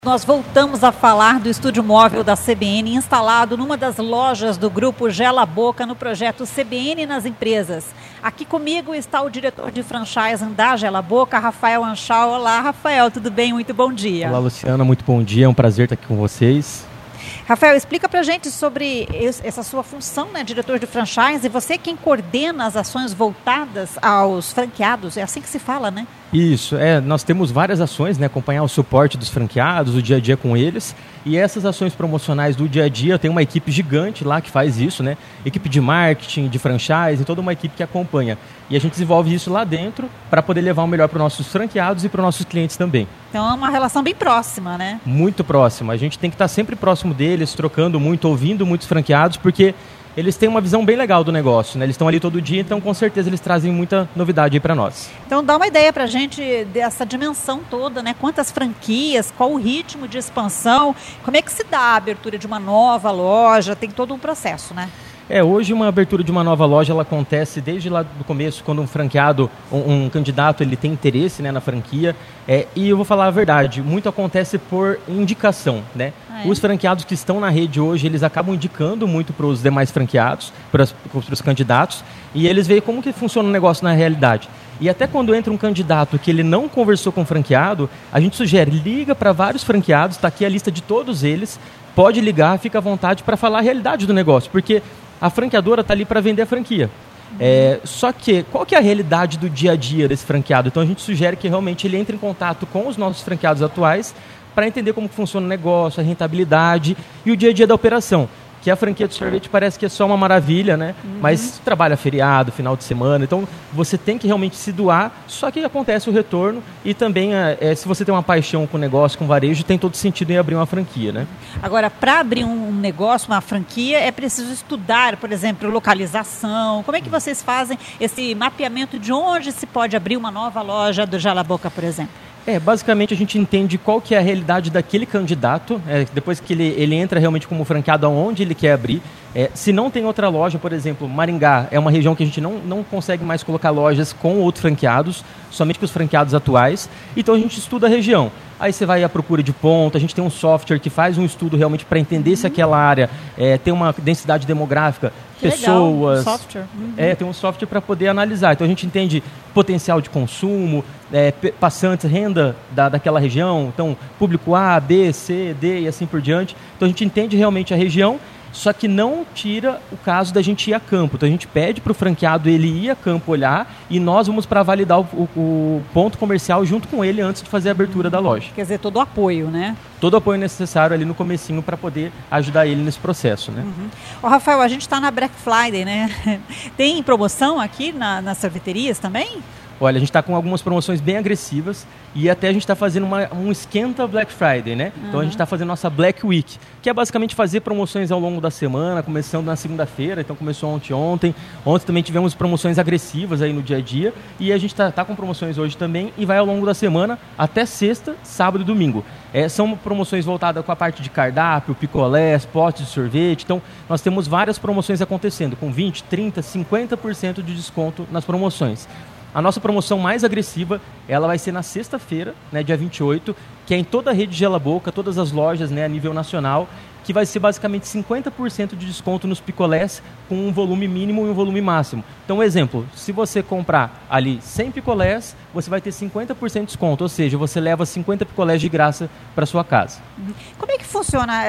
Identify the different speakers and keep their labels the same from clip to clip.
Speaker 1: Nós voltamos a falar do estúdio móvel da CBN instalado numa das lojas do grupo Gela Boca no projeto CBN nas Empresas. Aqui comigo está o diretor de franchising da Gela Boca, Rafael Anchal. Olá, Rafael, tudo bem? Muito bom dia.
Speaker 2: Olá, Luciana, muito bom dia, é um prazer estar aqui com vocês.
Speaker 1: Rafael, explica pra gente sobre essa sua função, né, diretor de franchising. Você é quem coordena as ações voltadas aos franqueados, é assim que se fala, né?
Speaker 2: Isso, nós temos várias ações, né, acompanhar o suporte dos franqueados, o dia a dia com eles, e essas ações promocionais do dia a dia, tem uma equipe gigante lá que faz isso, né, equipe de marketing, de franchise, toda uma equipe que acompanha, e a gente desenvolve isso lá dentro para poder levar o melhor para os nossos franqueados e para os nossos clientes também.
Speaker 1: Então é uma relação bem próxima, né?
Speaker 2: Muito próxima, a gente tem que estar sempre próximo deles, trocando muito, ouvindo muitos franqueados, porque eles têm uma visão bem legal do negócio, né? Eles estão ali todo dia, então com certeza eles trazem muita novidade aí para nós.
Speaker 1: Então dá uma ideia para a gente dessa dimensão toda, né? Quantas franquias, qual o ritmo de expansão, como é que se dá a abertura de uma nova loja, tem todo um processo, né?
Speaker 2: Hoje uma abertura de uma nova loja, ela acontece desde lá do começo, quando um franqueado, um candidato, ele tem interesse, né, na franquia. E eu vou falar a verdade, muito acontece por indicação, né? Os franqueados que estão na rede hoje, eles acabam indicando muito para os demais franqueados, para os candidatos, e eles veem como que funciona o negócio na realidade. E até quando entra um candidato que ele não conversou com o franqueado, a gente sugere, liga para vários franqueados, está aqui a lista de todos eles, pode ligar, fica à vontade para falar a realidade do negócio, porque a franqueadora está ali para vender a franquia. Só que, qual que é a realidade do dia a dia desse franqueado? Então a gente sugere que realmente ele entre em contato com os nossos franqueados atuais para entender como funciona o negócio, a rentabilidade e o dia a dia da operação. Que a franquia de sorvete parece que é só uma maravilha, né? Mas trabalha feriado, final de semana, então você tem que realmente se doar, só que acontece o retorno e também, se você tem uma paixão com o negócio, com o varejo, tem todo sentido em abrir uma franquia, né?
Speaker 1: Agora, para abrir um negócio, uma franquia, é preciso estudar, por exemplo, localização. Como é que vocês fazem esse mapeamento de onde se pode abrir uma nova loja do Gela Boca, por exemplo?
Speaker 2: Basicamente a gente entende qual que é a realidade daquele candidato, depois que ele entra realmente como franqueado aonde ele quer abrir. Se não tem outra loja, por exemplo, Maringá é uma região que a gente não consegue mais colocar lojas com outros franqueados, somente com os franqueados atuais, então a gente estuda a região. Aí você vai à procura de ponto, a gente tem um software que faz um estudo realmente para entender se aquela área tem uma densidade demográfica,
Speaker 1: que
Speaker 2: pessoas...
Speaker 1: legal, um software.
Speaker 2: Tem um software para poder analisar. Então a gente entende potencial de consumo, passantes, renda daquela região, então público A, B, C, D e assim por diante. Então a gente entende realmente a região, só que não tira o caso da gente ir a campo. Então a gente pede para o franqueado ele ir a campo olhar e nós vamos para validar o ponto comercial junto com ele antes de fazer a abertura da loja.
Speaker 1: Quer dizer, todo o apoio, né?
Speaker 2: Todo o apoio necessário ali no comecinho para poder ajudar ele nesse processo, né?
Speaker 1: Rafael, a gente está na Black Friday, né? Tem promoção aqui nas sorveterias também?
Speaker 2: Olha, a gente está com algumas promoções bem agressivas e até a gente está fazendo um esquenta Black Friday, né? Então a gente está fazendo nossa Black Week, que é basicamente fazer promoções ao longo da semana, começando na segunda-feira, então começou ontem. Ontem também tivemos promoções agressivas aí no dia a dia e a gente está com promoções hoje também e vai ao longo da semana até sexta, sábado e domingo. São promoções voltadas com a parte de cardápio, picolés, potes de sorvete, então nós temos várias promoções acontecendo com 20%, 30%, 50% de desconto nas promoções. A nossa promoção mais agressiva, ela vai ser na sexta-feira, né, dia 28, que é em toda a rede Gela Boca, todas as lojas, né, a nível nacional, que vai ser basicamente 50% de desconto nos picolés com um volume mínimo e um volume máximo. Então, exemplo, se você comprar ali 100 picolés, você vai ter 50% de desconto, ou seja, você leva 50 picolés de graça para sua casa.
Speaker 1: Como é que funciona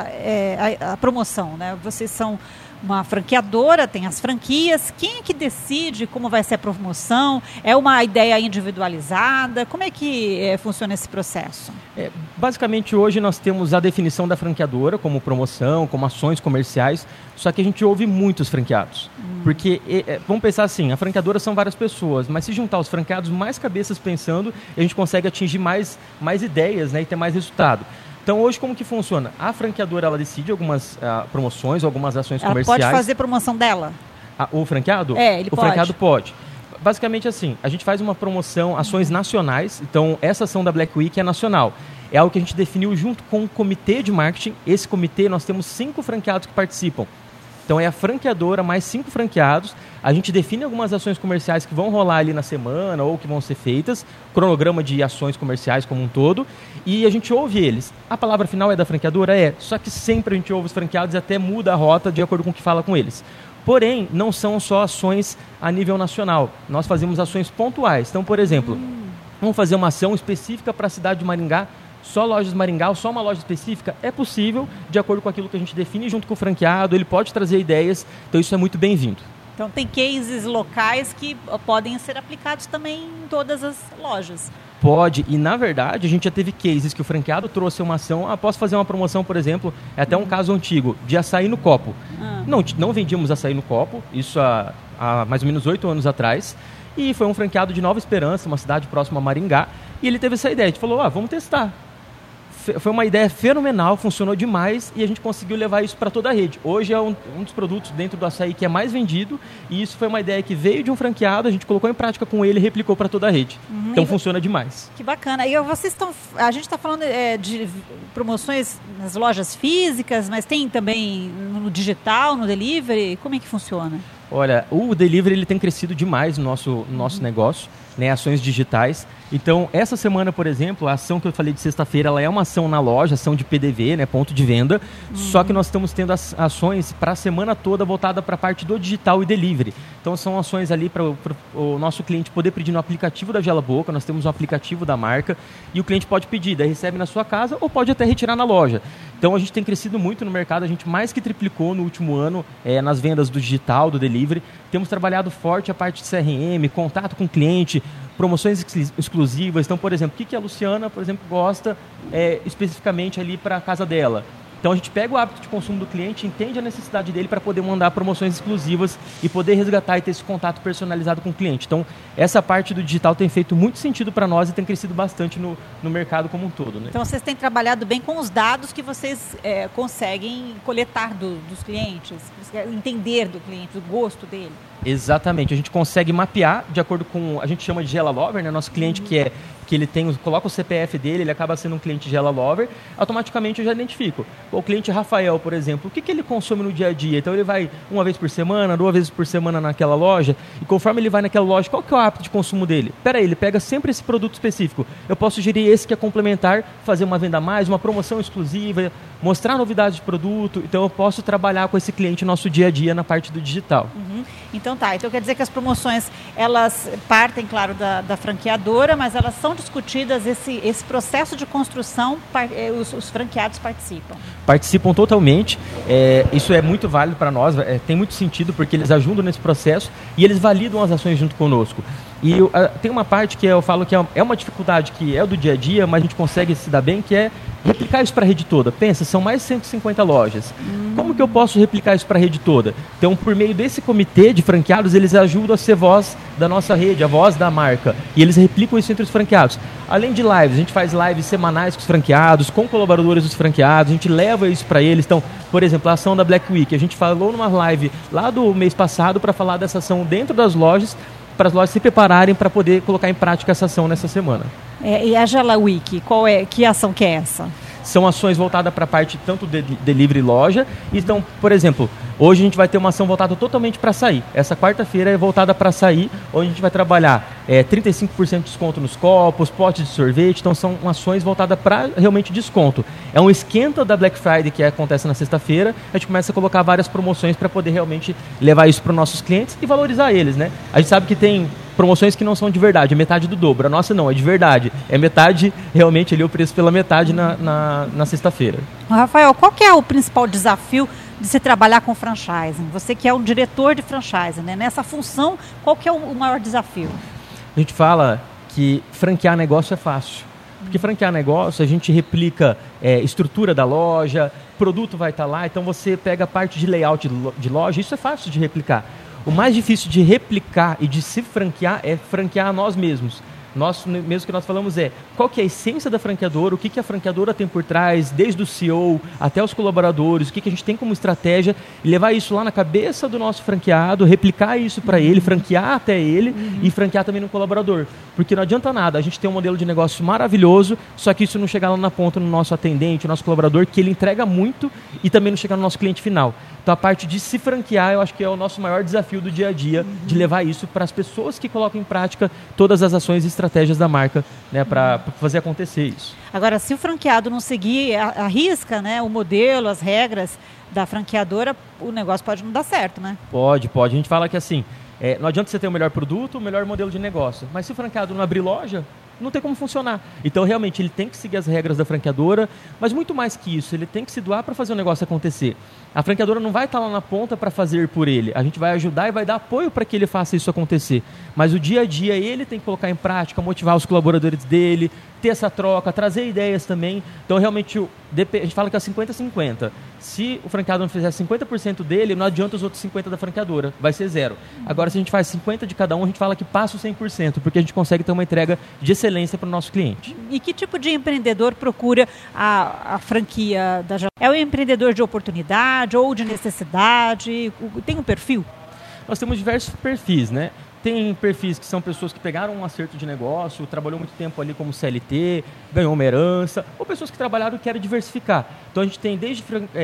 Speaker 1: a promoção, né? Vocês são uma franqueadora, tem as franquias, quem é que decide como vai ser a promoção? É uma ideia individualizada? Como é que funciona esse processo?
Speaker 2: Basicamente hoje nós temos a definição da franqueadora como promoção, como ações comerciais, só que a gente ouve muitos franqueados. Porque, vamos pensar assim, a franqueadora são várias pessoas, mas se juntar os franqueados, mais cabeças pensando, a gente consegue atingir mais ideias, né, e ter mais resultado. Então, hoje, como que funciona? A franqueadora, ela decide algumas promoções, algumas ações comerciais.
Speaker 1: Ela pode fazer promoção dela?
Speaker 2: O franqueado?
Speaker 1: Ele pode.
Speaker 2: O franqueado pode. Basicamente assim, a gente faz uma promoção, ações nacionais, então essa ação da Black Week é nacional. É algo que a gente definiu junto com o comitê de marketing. Esse comitê, nós temos 5 franqueados que participam. Então é a franqueadora mais 5 franqueados. A gente define algumas ações comerciais que vão rolar ali na semana ou que vão ser feitas, cronograma de ações comerciais como um todo, e a gente ouve eles. A palavra final é da franqueadora? É, só que sempre a gente ouve os franqueados e até muda a rota de acordo com o que fala com eles. Porém, não são só ações a nível nacional. Nós fazemos ações pontuais. Então, por exemplo, vamos fazer uma ação específica para a cidade de Maringá, só lojas Maringá, ou só uma loja específica? É possível, de acordo com aquilo que a gente define junto com o franqueado, ele pode trazer ideias, então isso é muito bem-vindo.
Speaker 1: Então tem cases locais que podem ser aplicados também em todas as lojas.
Speaker 2: Pode, e na verdade a gente já teve cases que o franqueado trouxe uma ação, posso fazer uma promoção, por exemplo, é até um caso antigo, de açaí no copo. Não vendíamos açaí no copo, isso há mais ou menos 8 anos atrás, e foi um franqueado de Nova Esperança, uma cidade próxima a Maringá, e ele teve essa ideia, a gente falou, vamos testar. Foi uma ideia fenomenal, funcionou demais e a gente conseguiu levar isso para toda a rede. Hoje é um dos produtos dentro do açaí que é mais vendido e isso foi uma ideia que veio de um franqueado, a gente colocou em prática com ele e replicou para toda a rede. Então funciona demais.
Speaker 1: Que bacana. E a gente está falando de promoções nas lojas físicas, mas tem também no digital, no delivery? Como é que funciona?
Speaker 2: Olha, o delivery ele tem crescido demais no nosso negócio, né, ações digitais. Então, essa semana, por exemplo, a ação que eu falei de sexta-feira, ela é uma ação na loja, ação de PDV, né, ponto de venda, só que nós estamos tendo ações para a semana toda voltada para a parte do digital e delivery. Então, são ações ali para o nosso cliente poder pedir no aplicativo da Gela Boca, nós temos um aplicativo da marca, e o cliente pode pedir, daí recebe na sua casa ou pode até retirar na loja. Então, a gente tem crescido muito no mercado, a gente mais que triplicou no último ano nas vendas do digital, do delivery. Temos trabalhado forte a parte de CRM, contato com o cliente, promoções exclusivas. Então, por exemplo, o que a Luciana, por exemplo, gosta especificamente ali para a casa dela? Então, a gente pega o hábito de consumo do cliente, entende a necessidade dele para poder mandar promoções exclusivas e poder resgatar e ter esse contato personalizado com o cliente. Então, essa parte do digital tem feito muito sentido para nós e tem crescido bastante no mercado como um todo, né?
Speaker 1: Então, vocês têm trabalhado bem com os dados que vocês conseguem coletar dos clientes, entender do cliente, do gosto dele.
Speaker 2: Exatamente, a gente consegue mapear de acordo com, a gente chama de Gela Lover, né? Nosso cliente que ele coloca o CPF dele, ele acaba sendo um cliente Gela Lover, automaticamente eu já identifico. O cliente Rafael, por exemplo, o que ele consome no dia a dia? Então ele vai uma vez por semana, 2 vezes por semana naquela loja, e conforme ele vai naquela loja, qual que é o hábito de consumo dele? Peraí, ele pega sempre esse produto específico. Eu posso sugerir esse que é complementar, fazer uma venda a mais, uma promoção exclusiva, mostrar novidades de produto, então eu posso trabalhar com esse cliente no nosso dia a dia na parte do digital.
Speaker 1: Então então quer dizer que as promoções, elas partem, claro, da franqueadora, mas elas são discutidas, esse processo de construção, os franqueados participam?
Speaker 2: Participam totalmente, isso é muito válido para nós, tem muito sentido porque eles ajudam nesse processo e eles validam as ações junto conosco. E tem uma parte que eu falo que é uma dificuldade que é do dia a dia, mas a gente consegue se dar bem, que é replicar isso para a rede toda. Pensa, são mais de 150 lojas. Como que eu posso replicar isso para a rede toda? Então, por meio desse comitê de franqueados, eles ajudam a ser voz da nossa rede, a voz da marca. E eles replicam isso entre os franqueados. Além de lives, a gente faz lives semanais com os franqueados, com colaboradores dos franqueados, a gente leva isso para eles. Então, por exemplo, a ação da Black Week, a gente falou numa live lá do mês passado para falar dessa ação dentro das lojas, para as lojas se prepararem para poder colocar em prática essa ação nessa semana.
Speaker 1: E a Gela Week, que ação que é essa?
Speaker 2: São ações voltadas para a parte tanto de delivery e loja. Então, por exemplo, hoje a gente vai ter uma ação voltada totalmente para açaí. Essa quarta-feira é voltada para açaí, onde a gente vai trabalhar 35% de desconto nos copos, potes de sorvete. Então, são ações voltadas para realmente desconto. É um esquenta da Black Friday que acontece na sexta-feira. A gente começa a colocar várias promoções para poder realmente levar isso para os nossos clientes e valorizar eles, né? A gente sabe que tem promoções que não são de verdade, é metade do dobro. A nossa não, é de verdade. É metade, realmente, ali o preço pela metade na sexta-feira.
Speaker 1: Rafael, qual que é o principal desafio de se trabalhar com franchising? Você que é um diretor de franchising, né? Nessa função, qual que é o maior desafio?
Speaker 2: A gente fala que franquear negócio é fácil. Porque franquear negócio, a gente replica estrutura da loja, produto vai estar lá, então você pega a parte de layout de loja, isso é fácil de replicar. O mais difícil de replicar e de se franquear é franquear a nós mesmos. Mesmo que nós falamos qual que é a essência da franqueadora, o que a franqueadora tem por trás, desde o CEO até os colaboradores, o que a gente tem como estratégia, e levar isso lá na cabeça do nosso franqueado, replicar isso para ele, franquear até ele e franquear também no colaborador. Porque não adianta nada, a gente tem um modelo de negócio maravilhoso, só que isso não chegar lá na ponta no nosso atendente, no nosso colaborador, que ele entrega muito e também não chegar no nosso cliente final. Então a parte de se franquear, eu acho que é o nosso maior desafio do dia a dia, de levar isso para as pessoas que colocam em prática todas as ações e estratégias da marca, né, para fazer acontecer isso.
Speaker 1: Agora, se o franqueado não seguir a risca, né, o modelo, as regras da franqueadora, o negócio pode não dar certo, né?
Speaker 2: Pode. A gente fala que assim, não adianta você ter o melhor produto, o melhor modelo de negócio, mas se o franqueado não abrir loja, não tem como funcionar. Então, realmente, ele tem que seguir as regras da franqueadora, mas muito mais que isso, ele tem que se doar para fazer o negócio acontecer. A franqueadora não vai estar lá na ponta para fazer por ele. A gente vai ajudar e vai dar apoio para que ele faça isso acontecer. Mas o dia a dia, ele tem que colocar em prática, motivar os colaboradores dele, ter essa troca, trazer ideias também. Então, realmente, a gente fala que é 50-50. Se o franqueado não fizer 50% dele, não adianta os outros 50% da franqueadora. Vai ser 0. Agora, se a gente faz 50% de cada um, a gente fala que passa o 100%, porque a gente consegue ter uma entrega de excelência para o nosso cliente.
Speaker 1: E que tipo de empreendedor procura a franquia da Gelabocca? É o empreendedor de oportunidade ou de necessidade? Tem um perfil?
Speaker 2: Nós temos diversos perfis, né? Tem perfis que são pessoas que pegaram um acerto de negócio, trabalhou muito tempo ali como CLT, ganhou uma herança, ou pessoas que trabalharam e querem diversificar. Então a gente tem desde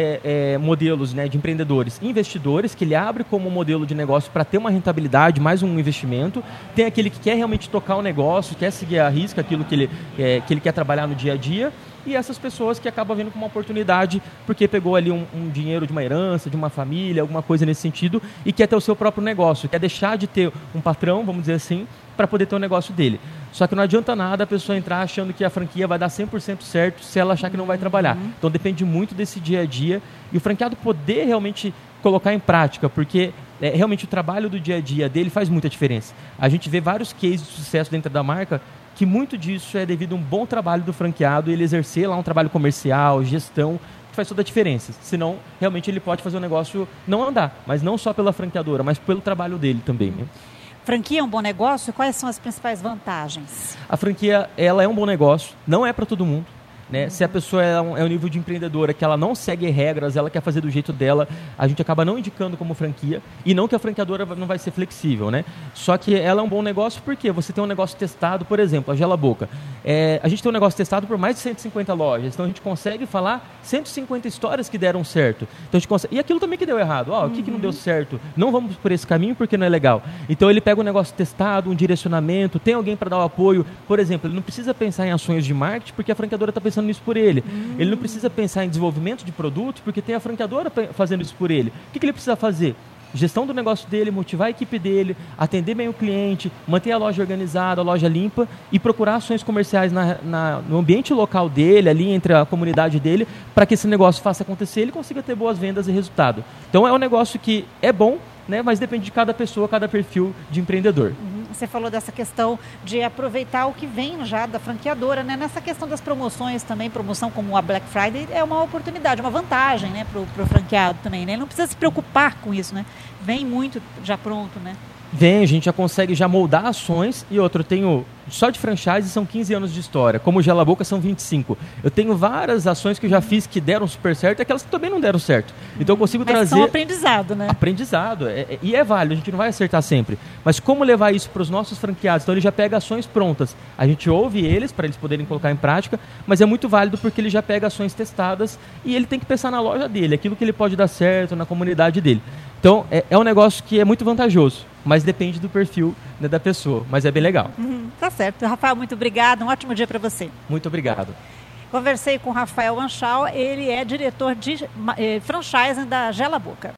Speaker 2: modelos, né, de empreendedores, investidores, que ele abre como modelo de negócio para ter uma rentabilidade, mais um investimento. Tem aquele que quer realmente tocar o negócio, quer seguir à risca aquilo que ele quer trabalhar no dia a dia. E essas pessoas que acabam vendo como uma oportunidade porque pegou ali um dinheiro de uma herança, de uma família, alguma coisa nesse sentido, e quer ter o seu próprio negócio, quer deixar de ter um patrão, vamos dizer assim, para poder ter um negócio dele. Só que não adianta nada a pessoa entrar achando que a franquia vai dar 100% certo se ela achar que não vai trabalhar. Então depende muito desse dia a dia e o franqueado poder realmente colocar em prática, porque realmente o trabalho do dia a dia dele faz muita diferença. A gente vê vários cases de sucesso dentro da marca que muito disso é devido a um bom trabalho do franqueado, ele exercer lá um trabalho comercial, gestão, que faz toda a diferença. Senão, realmente ele pode fazer o negócio não andar, mas não só pela franqueadora, mas pelo trabalho dele também, né?
Speaker 1: Franquia é um bom negócio? Quais são as principais vantagens?
Speaker 2: A franquia, ela é um bom negócio, não é para todo mundo. Né? Se a pessoa é um nível de empreendedora que ela não segue regras, ela quer fazer do jeito dela, a gente acaba não indicando como franquia, e não que a franqueadora não vai ser flexível, né? Só que ela é um bom negócio porque você tem um negócio testado, por exemplo, a Gelabocca. A gente tem um negócio testado por mais de 150 lojas, então a gente consegue falar 150 histórias que deram certo. Então a gente consegue... E aquilo também que deu errado, o que não deu certo? Não vamos por esse caminho porque não é legal. Então ele pega um negócio testado, um direcionamento, tem alguém para dar o apoio. Por exemplo, ele não precisa pensar em ações de marketing porque a franqueadora está pensando nisso por ele. Ele não precisa pensar em desenvolvimento de produto porque tem a franqueadora fazendo isso por ele. O que ele precisa fazer? Gestão do negócio dele, motivar a equipe dele, atender bem o cliente, manter a loja organizada, a loja limpa e procurar ações comerciais no ambiente local dele, ali entre a comunidade dele, para que esse negócio faça acontecer e ele consiga ter boas vendas e resultado. Então é um negócio que é bom, né, mas depende de cada pessoa, cada perfil de empreendedor.
Speaker 1: Você falou dessa questão de aproveitar o que vem já da franqueadora, né? Nessa questão das promoções também, promoção como a Black Friday é uma oportunidade, uma vantagem, né, pro franqueado também, né? Ele não precisa se preocupar com isso, né? Vem muito já pronto, né?
Speaker 2: Vem, a gente já consegue já moldar ações e outra, eu tenho, só de franchise são 15 anos de história, como o Gelabocca são 25. Eu tenho várias ações que eu já fiz que deram super certo e aquelas que também não deram certo. Então eu consigo trazer...
Speaker 1: Mas são aprendizado, né?
Speaker 2: Aprendizado, e é válido, a gente não vai acertar sempre. Mas como levar isso para os nossos franqueados? Então ele já pega ações prontas. A gente ouve eles para eles poderem colocar em prática, mas é muito válido porque ele já pega ações testadas e ele tem que pensar na loja dele, aquilo que ele pode dar certo na comunidade dele. Então, é um negócio que é muito vantajoso, mas depende do perfil, né, da pessoa, mas é bem legal.
Speaker 1: Tá certo. Rafael, muito obrigado. Um ótimo dia para você.
Speaker 2: Muito obrigado.
Speaker 1: Conversei com o Rafael Anchal, ele é diretor de franchising da Gelabocca.